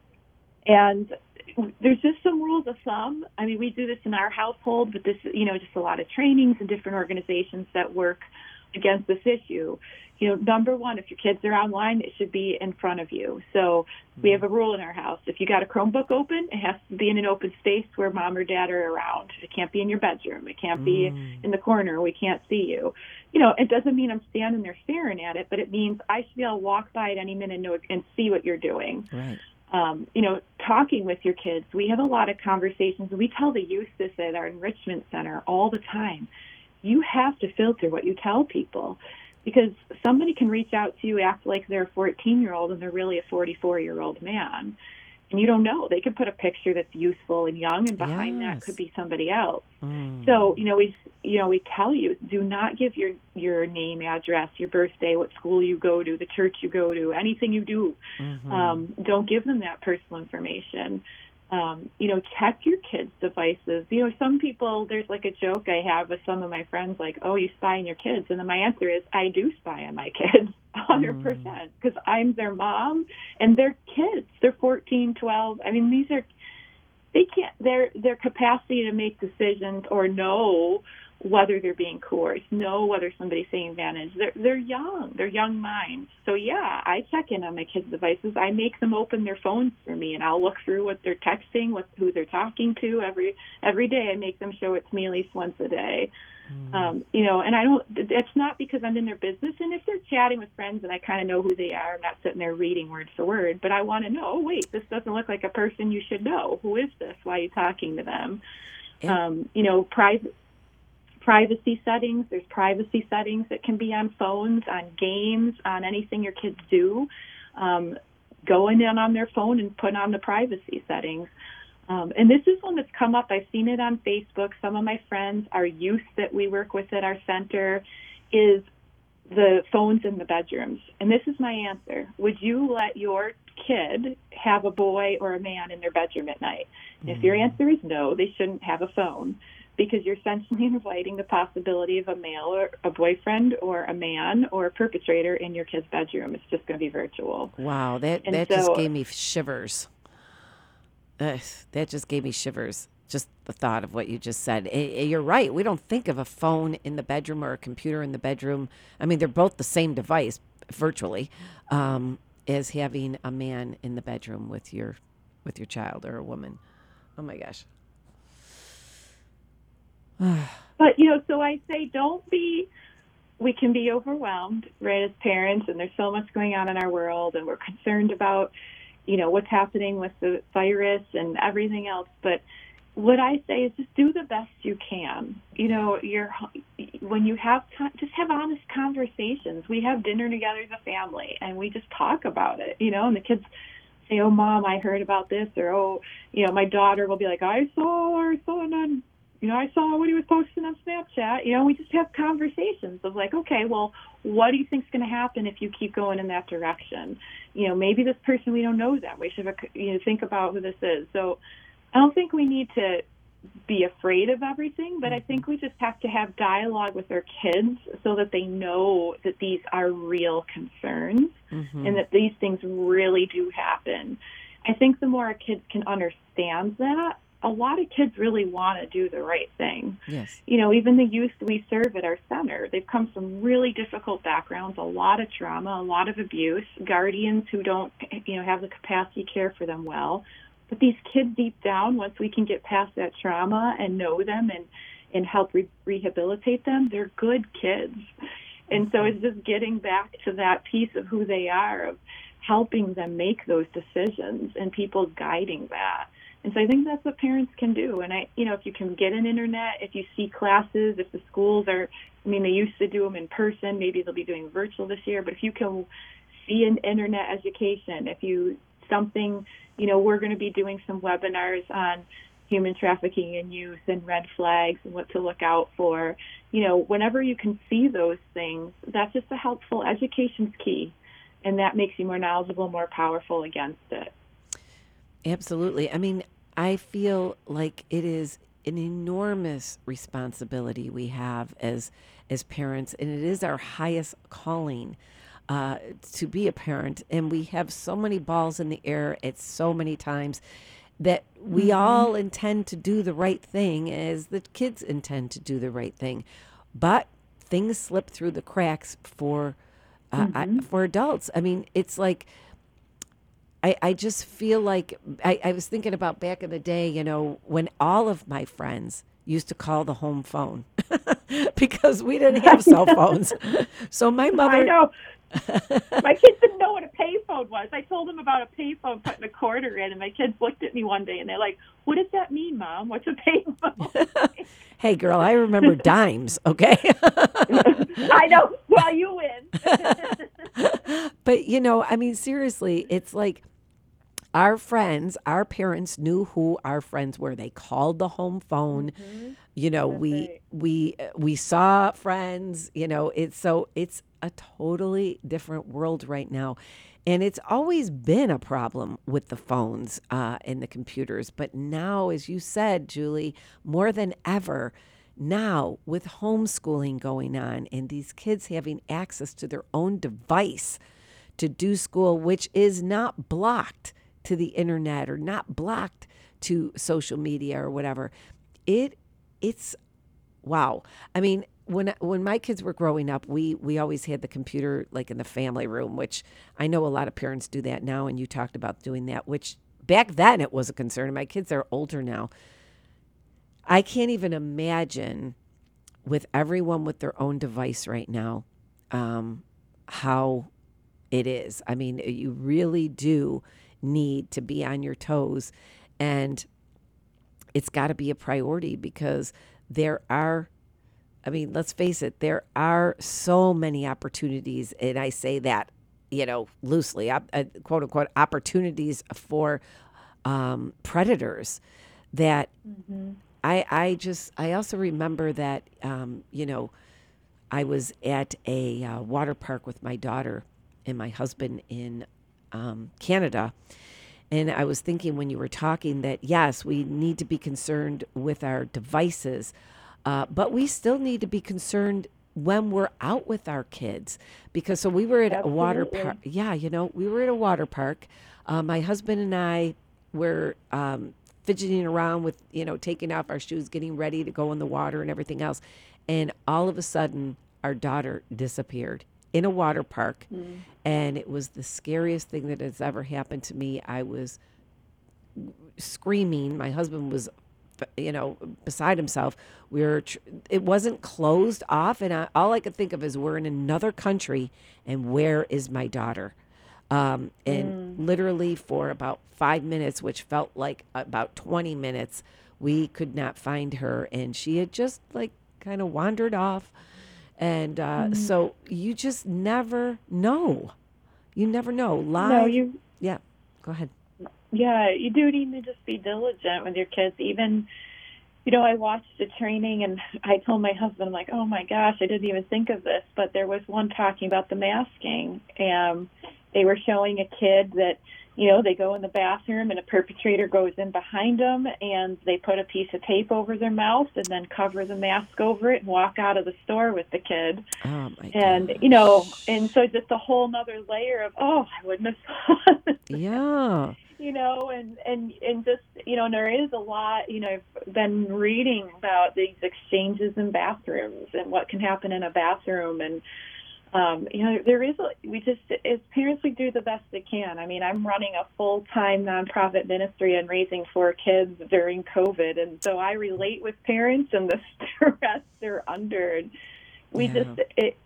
And there's just some rules of thumb. I mean, we do this in our household, but this, you know, just a lot of trainings and different organizations that work against this issue. You know, number one, if your kids are online, it should be in front of you. So we have a rule in our house. If you got a Chromebook open, it has to be in an open space where mom or dad are around. It can't be in your bedroom. It can't be in the corner. We can't see you. You know, it doesn't mean I'm standing there staring at it, but it means I should be able to walk by at any minute and know- and see what you're doing. Right. Um, you know, talking with your kids. We have a lot of conversations. We tell the youth this at our enrichment center all the time. You have to filter what you tell people, because somebody can reach out to you, act like they're a fourteen-year-old, and they're really a forty-four-year-old man. And you don't know. They could put a picture that's youthful and young, and behind Yes. that could be somebody else. Mm. So, you know, we you know we tell you, do not give your your name, address, your birthday, what school you go to, the church you go to, anything you do. Mm-hmm. Um, don't give them that personal information. Um, you know, check your kids' devices. You know, some people, there's like a joke I have with some of my friends, like, oh, you spy on your kids. And then my answer is, I do spy on my kids, one hundred percent, because I'm their mom, and they're kids. They're fourteen, twelve. I mean, these are, they can't, their, their capacity to make decisions or know whether they're being coerced, know whether somebody's taking advantage. They're, they're young. They're young minds. So, yeah, I check in on my kids' devices. I make them open their phones for me, and I'll look through what they're texting, what who they're talking to every every day. I make them show it to me at least once a day. Mm. Um, you know, and I don't, it's not because I'm in their business. And if they're chatting with friends and I kind of know who they are, I'm not sitting there reading word for word, but I want to know, oh, wait, this doesn't look like a person you should know. Who is this? Why are you talking to them? Yeah. Um, you know, private. Privacy settings. There's privacy settings that can be on phones, on games, on anything your kids do. Um, going in on their phone and put on the privacy settings. Um, and this is one that's come up. I've seen it on Facebook. Some of my friends, our youth that we work with at our center, is the phones in the bedrooms. And this is my answer. Would you let your kid have a boy or a man in their bedroom at night? Mm-hmm. If your answer is no, they shouldn't have a phone, because you're essentially inviting the possibility of a male or a boyfriend or a man or a perpetrator in your kid's bedroom. It's just going to be virtual. Wow, that, and that so, just gave me shivers. Ugh, that just gave me shivers, just the thought of what you just said. You're right. We don't think of a phone in the bedroom or a computer in the bedroom. I mean, they're both the same device, virtually, um, as having a man in the bedroom with your with your child or a woman. Oh, my gosh. But, you know, so I say don't be, we can be overwhelmed, right, as parents, and there's so much going on in our world, and we're concerned about, you know, what's happening with the virus and everything else. But what I say is just do the best you can. You know, you're, when you have time, just have honest conversations. We have dinner together as a family, and we just talk about it, you know, and the kids say, oh, Mom, I heard about this, or, oh, you know, my daughter will be like, I saw or saw it on, you know, I saw what he was posting on Snapchat. You know, we just have conversations of like, okay, well, what do you think's going to happen if you keep going in that direction? You know, maybe this person, we don't know them. We should, you know, think about who this is. So I don't think we need to be afraid of everything, but I think we just have to have dialogue with our kids so that they know that these are real concerns mm-hmm. and that these things really do happen. I think the more our kids can understand that, a lot of kids really want to do the right thing. Yes. You know, even the youth we serve at our center, they've come from really difficult backgrounds, a lot of trauma, a lot of abuse, guardians who don't, you know, have the capacity to care for them well. But these kids deep down, once we can get past that trauma and know them and, and help re- rehabilitate them, they're good kids. And so it's just getting back to that piece of who they are, of helping them make those decisions and people guiding that. And so I think that's what parents can do. And I, you know, if you can get an internet, if you see classes, if the schools are, I mean, they used to do them in person, maybe they'll be doing virtual this year, but if you can see an internet education, if you, something, you know, we're going to be doing some webinars on human trafficking in youth and red flags and what to look out for. You know, whenever you can see those things, that's just a helpful education's key. And that makes you more knowledgeable, more powerful against it. Absolutely. I mean, I feel like it is an enormous responsibility we have as as parents, and it is our highest calling uh, to be a parent. And we have so many balls in the air at so many times that we mm-hmm. all intend to do the right thing as the kids intend to do the right thing. But things slip through the cracks for uh, mm-hmm. I, for adults. I mean, it's like, I, I just feel like, I, I was thinking about back in the day, you know, when all of my friends used to call the home phone because we didn't have cell phones. So my mother... I know. My kids didn't know what a payphone was. I told them about a payphone, putting a quarter in, and my kids looked at me one day and they're like, "What does that mean, Mom? What's a payphone?" Hey, girl, I remember dimes, okay? I know. Well, you win. But, you know, I mean, seriously, it's like our friends, our parents knew who our friends were. They called the home phone. Mm-hmm. You know, That's we right. we we saw friends, you know, it's so it's a totally different world right now. And it's always been a problem with the phones uh, and the computers. But now, as you said, Julie, more than ever, now with homeschooling going on and these kids having access to their own device to do school, which is not blocked to the internet or not blocked to social media or whatever, it it's wow. I mean, When when my kids were growing up, we, we always had the computer like in the family room, which I know a lot of parents do that now, and you talked about doing that, which back then it was a concern. My kids are older now. I can't even imagine with everyone with their own device right now um, how it is. I mean, you really do need to be on your toes, and it's got to be a priority because there are I mean, let's face it, there are so many opportunities, and I say that, you know, loosely, uh, quote unquote, opportunities for um, predators that mm-hmm. I, I just, I also remember that, um, you know, I was at a uh, water park with my daughter and my husband in um, Canada. And I was thinking when you were talking that, yes, we need to be concerned with our devices, Uh, but we still need to be concerned when we're out with our kids because so we were at Absolutely. a water park. Yeah, you know, we were at a water park. Uh, my husband and I were um, fidgeting around with, you know, taking off our shoes, getting ready to go in the water and everything else. And all of a sudden, our daughter disappeared in a water park. Mm. And it was the scariest thing that has ever happened to me. I was screaming. My husband was you know, beside himself. We were, tr- it wasn't closed off. And I, all I could think of is we're in another country and where is my daughter? Um, and mm. literally for about five minutes, which felt like about twenty minutes, we could not find her. And she had just like kind of wandered off. And uh, mm. so you just never know. You never know. Live. No, you. Yeah, go ahead. Yeah, you do need to just be diligent with your kids. Even, you know, I watched the training and I told my husband, I'm like, oh my gosh, I didn't even think of this. But there was one talking about the masking. And they were showing a kid that, you know, they go in the bathroom and a perpetrator goes in behind them and they put a piece of tape over their mouth and then cover the mask over it and walk out of the store with the kid. Oh my and, gosh. you know, and so just a whole nother layer of, oh, I wouldn't have thought. Yeah. You know, and, and, and just, you know, and there is a lot, you know, I've been reading about these exchanges in bathrooms and what can happen in a bathroom. And, um, you know, there is, a, we just, as parents, we do the best we can. I mean, I'm running a full-time nonprofit ministry and raising four kids during COVID. And so I relate with parents and the stress they're under. And we yeah. just, it,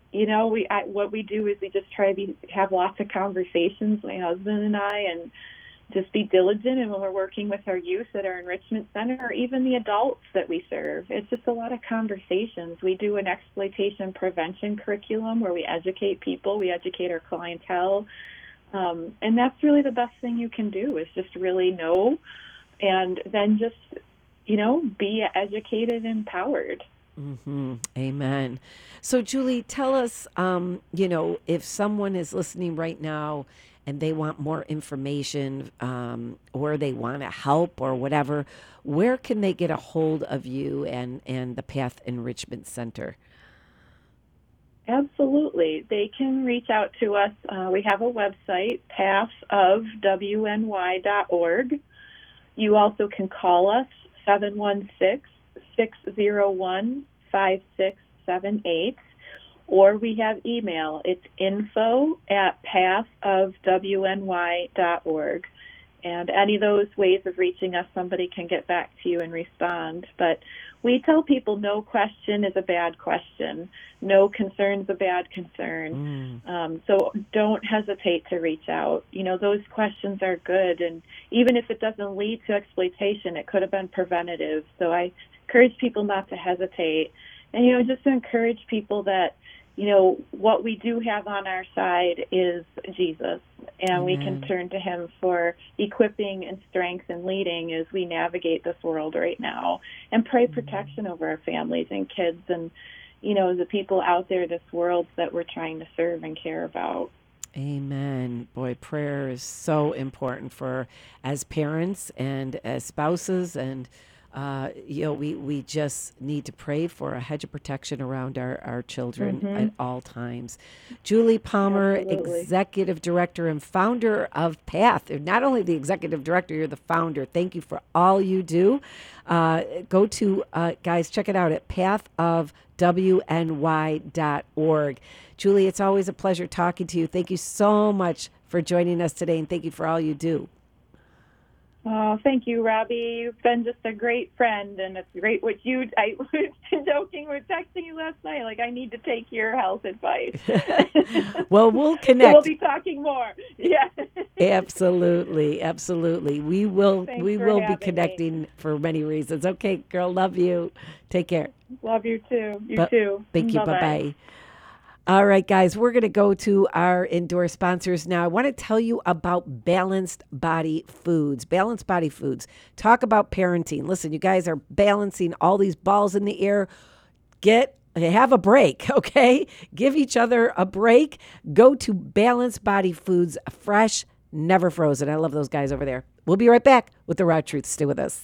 you know, we I, what we do is we just try to be, have lots of conversations, my husband and I, and just be diligent. And when we're working with our youth at our enrichment center, or even the adults that we serve, it's just a lot of conversations. We do an exploitation prevention curriculum where we educate people, we educate our clientele. Um, and that's really the best thing you can do, is just really know, and then just, you know, be educated and empowered. Mm-hmm. Amen. So, Julie, tell us, um, you know, if someone is listening right now and they want more information, um, or they want to help or whatever, where can they get a hold of you and, and the Path Enrichment Center? Absolutely. They can reach out to us. Uh, we have a website, path of w n y dot org. You also can call us, seven one six, six zero one, five six seven eight, or we have email. It's info at path of w n y dot org. And any of those ways of reaching us, somebody can get back to you and respond. But we tell people no question is a bad question. No concern is a bad concern. Mm. Um, so don't hesitate to reach out. You know, those questions are good. And even if it doesn't lead to exploitation, it could have been preventative. So I encourage people not to hesitate. And, you know, just to encourage people that, you know, what we do have on our side is Jesus, and Amen. We can turn to him for equipping and strength and leading as we navigate this world right now, and pray Amen. Protection over our families and kids and, you know, the people out there, this world that we're trying to serve and care about. Amen. Boy, prayer is so important for as parents and as spouses, and Uh, you know, we, we just need to pray for a hedge of protection around our, our children mm-hmm. at all times. Julie Palmer, Absolutely. Executive Director and founder of PATH. Not only the Executive Director, you're the founder. Thank you for all you do. Uh, go to, uh, guys, check it out at path of w n y dot org. Julie, it's always a pleasure talking to you. Thank you so much for joining us today, and thank you for all you do. Oh, thank you, Robbie. You've been just a great friend, and it's great what you, I was joking, we were texting you last night, like, I need to take your health advice. Well, we'll connect. So we'll be talking more. Yeah. Absolutely, absolutely. We will, Thanks we for will be connecting me. For many reasons. Okay, girl, love you. Take care. Love you too. You but, too. Thank you. Bye-bye. Bye-bye. All right, guys, we're going to go to our indoor sponsors now. I want to tell you about Balanced Body Foods. Balanced Body Foods. Talk about parenting. Listen, you guys are balancing all these balls in the air. Get have a break, okay? Give each other a break. Go to Balanced Body Foods, fresh, never frozen. I love those guys over there. We'll be right back with the Raw Truth. Stay with us.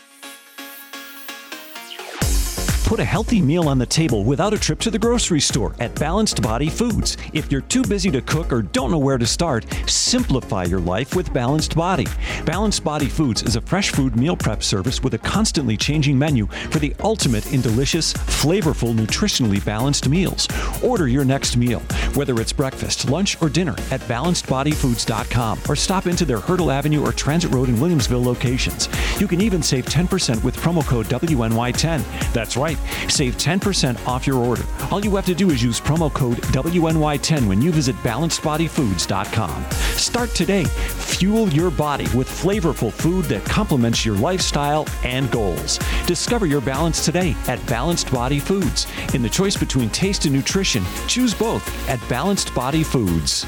Put a healthy meal on the table without a trip to the grocery store at Balanced Body Foods. If you're too busy to cook or don't know where to start, simplify your life with Balanced Body. Balanced Body Foods is a fresh food meal prep service with a constantly changing menu for the ultimate in delicious, flavorful, nutritionally balanced meals. Order your next meal, whether it's breakfast, lunch, or dinner, at balanced body foods dot com, or stop into their Hurdle Avenue or Transit Road in Williamsville locations. You can even save ten percent with promo code W N Y ten. That's right. Save ten percent off your order. All you have to do is use promo code W N Y ten when you visit balanced body foods dot com. Start today. Fuel your body with flavorful food that complements your lifestyle and goals. Discover your balance today at Balanced Body Foods. In the choice between taste and nutrition, choose both at Balanced Body Foods.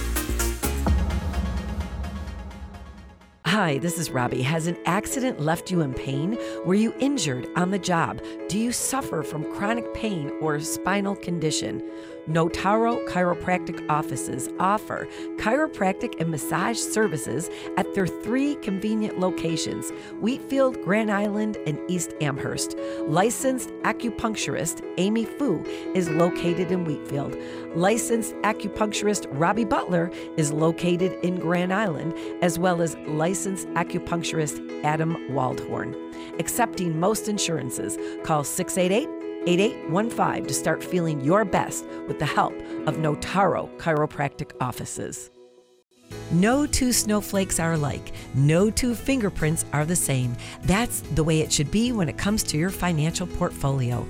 Hi, this is Robbie. Has an accident left you in pain? Were you injured on the job? Do you suffer from chronic pain or spinal condition? Notaro Chiropractic offices offer chiropractic and massage services at their three convenient locations, Wheatfield, Grand Island, and East Amherst. Licensed acupuncturist Amy Fu is located in Wheatfield. Licensed acupuncturist Robbie Butler is located in Grand Island, as well as licensed acupuncturist Adam Waldhorn. Accepting most insurances. Call six eight eight, eight eight one five to start feeling your best with the help of Notaro Chiropractic offices. No two snowflakes are alike. No two fingerprints are the same. That's the way it should be when it comes to your financial portfolio.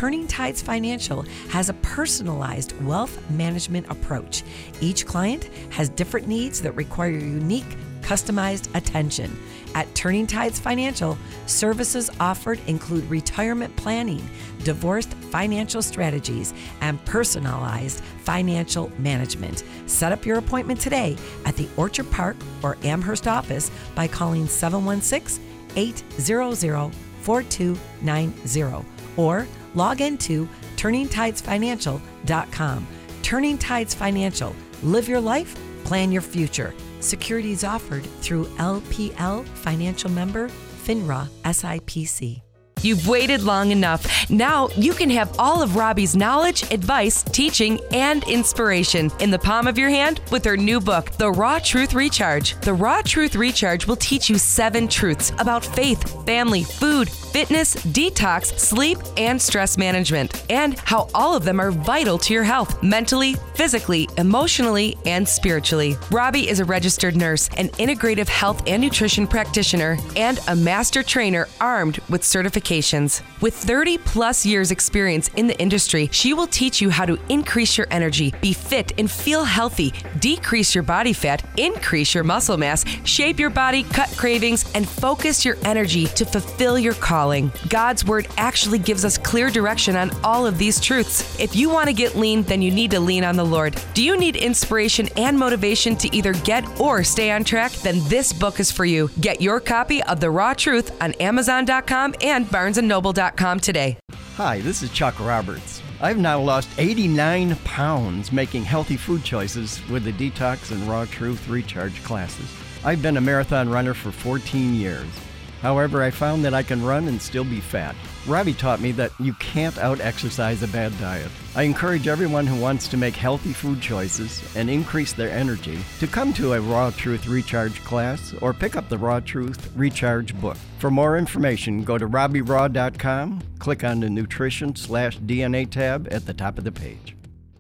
Turning Tides Financial has a personalized wealth management approach. Each client has different needs that require unique, customized attention. At Turning Tides Financial, services offered include retirement planning, divorced financial strategies, and personalized financial management. Set up your appointment today at the Orchard Park or Amherst office by calling seven one six, eight hundred, four two nine zero or log into turning tides financial dot com. Turning Tides Financial. Live your life, plan your future. Securities offered through L P L Financial Member, FINRA S I P C. You've waited long enough. Now you can have all of Robbie's knowledge, advice, teaching, and inspiration in the palm of your hand with her new book, The Raw Truth Recharge. The Raw Truth Recharge will teach you seven truths about faith, family, food, fitness, detox, sleep, and stress management, and how all of them are vital to your health, mentally, physically, emotionally, and spiritually. Robbie is a registered nurse, an integrative health and nutrition practitioner, and a master trainer armed with certifications. With thirty plus years experience in the industry, she will teach you how to increase your energy, be fit and feel healthy, decrease your body fat, increase your muscle mass, shape your body, cut cravings, and focus your energy to fulfill your calling. God's Word actually gives us clear direction on all of these truths. If you want to get lean, then you need to lean on the Lord. Do you need inspiration and motivation to either get or stay on track? Then this book is for you. Get your copy of The Raw Truth on Amazon dot com and barnes and noble dot com today. Hi, this is Chuck Roberts. I've now lost eighty-nine pounds making healthy food choices with the Detox and Raw Truth Recharge classes. I've been a marathon runner for fourteen years. However, I found that I can run and still be fat. Robbie taught me that you can't out-exercise a bad diet. I encourage everyone who wants to make healthy food choices and increase their energy to come to a Raw Truth Recharge class or pick up the Raw Truth Recharge book. For more information, go to robbie raw dot com, click on the Nutrition slash D N A tab at the top of the page.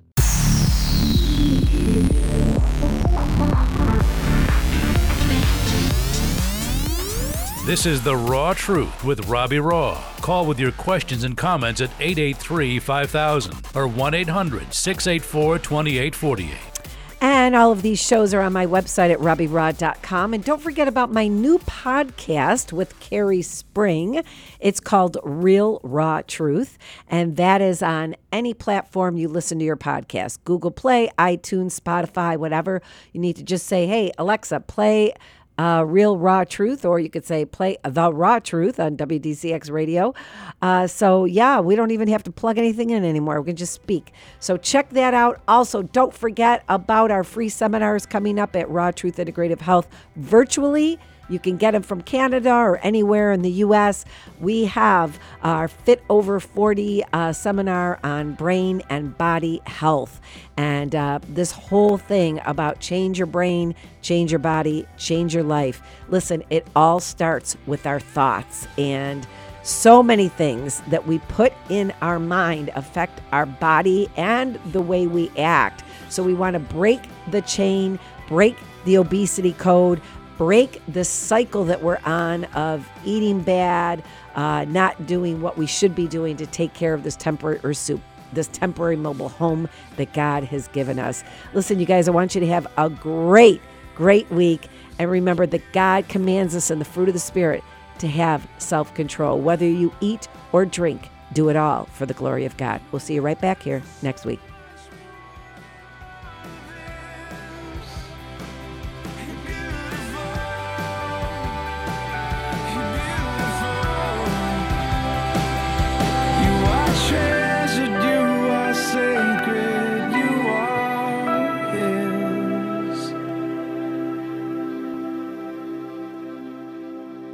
This is The Raw Truth with Robbie Raw. Call with your questions and comments at eight eight three, five thousand or one eight hundred, six eight four, two eight four eight. And all of these shows are on my website at robbie raw dot com. And don't forget about my new podcast with Carrie Spring. It's called Real Raw Truth. And that is on any platform you listen to your podcast. Google Play, iTunes, Spotify, whatever. You need to just say, hey, Alexa, play Uh, Real Raw Truth, or you could say play The Raw Truth on W D C X Radio. Uh, so yeah, we don't even have to plug anything in anymore. We can just speak. So check that out. Also, don't forget about our free seminars coming up at Raw Truth Integrative Health virtually. You can get them from Canada or anywhere in the U S. We have our Fit Over forty uh, seminar on brain and body health. And uh, this whole thing about change your brain, change your body, change your life. Listen, it all starts with our thoughts. And so many things that we put in our mind affect our body and the way we act. So we want to break the chain, break the obesity code, break the cycle that we're on of eating bad, uh, not doing what we should be doing to take care of this temporary or soup, this temporary mobile home that God has given us. Listen, you guys, I want you to have a great, great week. And remember that God commands us in the fruit of the Spirit to have self-control. Whether you eat or drink, do it all for the glory of God. We'll see you right back here next week.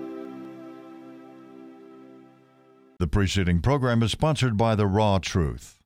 The preceding program is sponsored by The Raw Truth.